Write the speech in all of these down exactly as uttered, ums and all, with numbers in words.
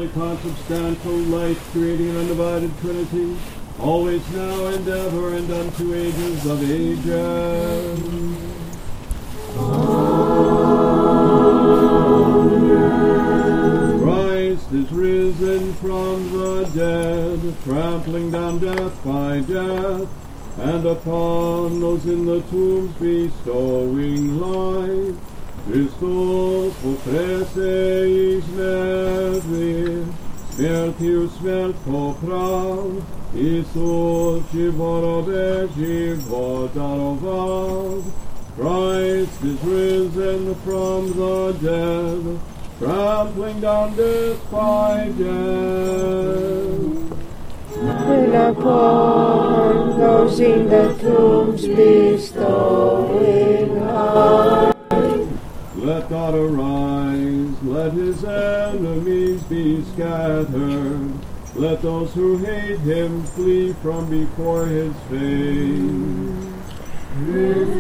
consubstantial light, creating an undivided Trinity, always now and ever and unto ages of ages. Amen. Christ is risen from the dead, trampling down death by death, and upon those in the tombs bestowing life. Christos potrese nervi, smertius smert poprav, Isus živorove život daroval. Christ is risen from the dead, trampling down death by death. And upon those in the tombs bestowing life. Let God arise, let his enemies be scattered. Let those who hate him flee from before his face. His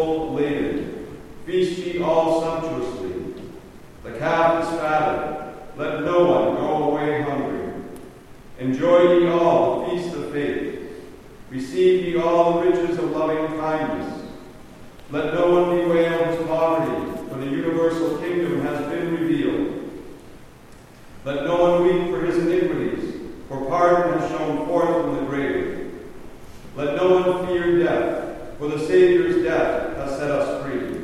Feast ye all sumptuously. The calf is fatted, let no one go away hungry. Enjoy ye all the feast of faith. Receive ye all the riches of loving kindness. Let no one bewail his poverty, for the universal kingdom has been revealed. Let no one weep for his iniquities, for pardon has shone forth from the grave. Let no one fear death, for the Saviour's death has set us free.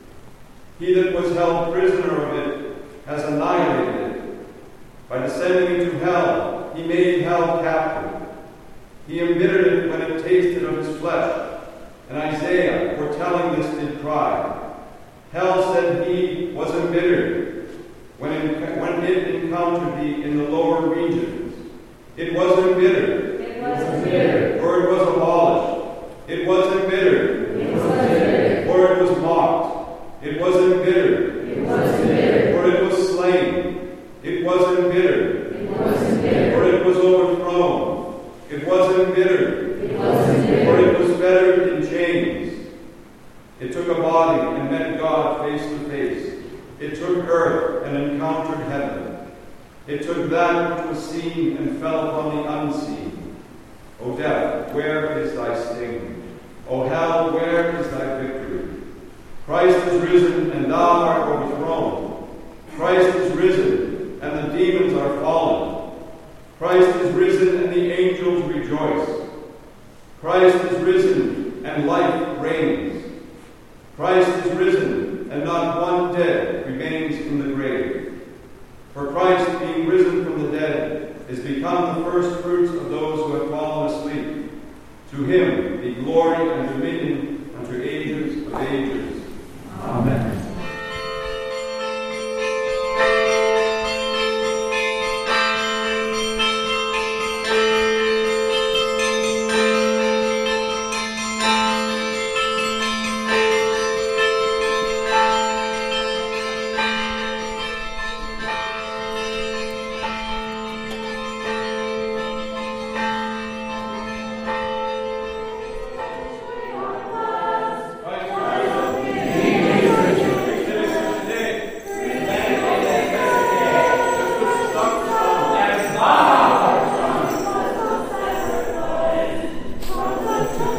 He that was held prisoner of it has annihilated it. By descending into hell, he made hell captive. He embittered it when it tasted of his flesh. And Isaiah, foretelling this, did cry, Hell, said he, was embittered when it, when it encountered thee in the lower regions. It was embittered. It was embittered. For it was abolished. It was embittered. It was embittered. For it was mocked. It was embittered. It was embittered. For it was slain. It was embittered. It was embittered. For it was overthrown. It was embittered. It was embittered. For it was fettered in chains. It took a body and met God face to face. It took earth and encountered heaven. It took that which was seen and fell upon the unseen. O death, where is thy sting? O hell, where is thy victory? Christ is risen, and thou art overthrown. Christ is risen, and the demons are fallen. Christ is risen, and the angels rejoice. Christ is risen, and life reigns. Christ is risen, and not one dead remains in the grave. For Christ, being risen from the dead, is become the first fruits of those who have fallen asleep. To him be glory and dominion unto ages of ages. Amen. Thank you.